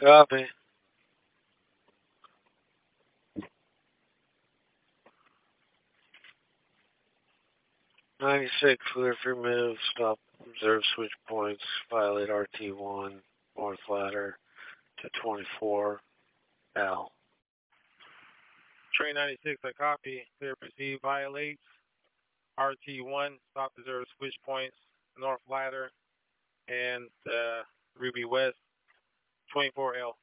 Copy. 96, clear for move, stop, observe switch points, violate RT1, north ladder to 24, L. Train 96, I copy. Clear proceed, violates. RT1, stop observe switch points, north ladder, and Ruby West, 24L.